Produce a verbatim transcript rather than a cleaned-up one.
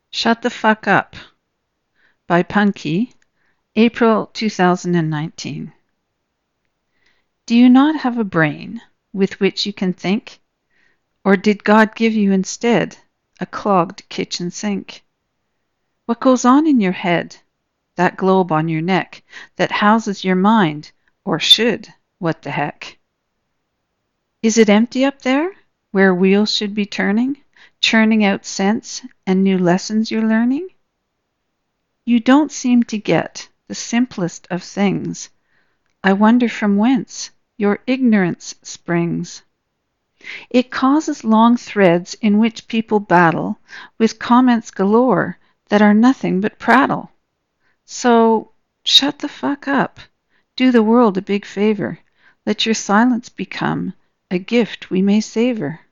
Shut the Fuck Up by Punky, April two thousand nineteen. Do you not have a brain with which you can think? Or did God give you instead a clogged kitchen sink? What goes on in your head, that globe on your neck that houses your mind, or should, what the heck? Is it empty up there, where wheels should be turning, churning out sense and new lessons you're learning? You don't seem to get the simplest of things. I wonder from whence your ignorance springs. It causes long threads in which people battle with comments galore that are nothing but prattle. So shut the fuck up. Do the world a big favor. Let your silence become a gift we may savor.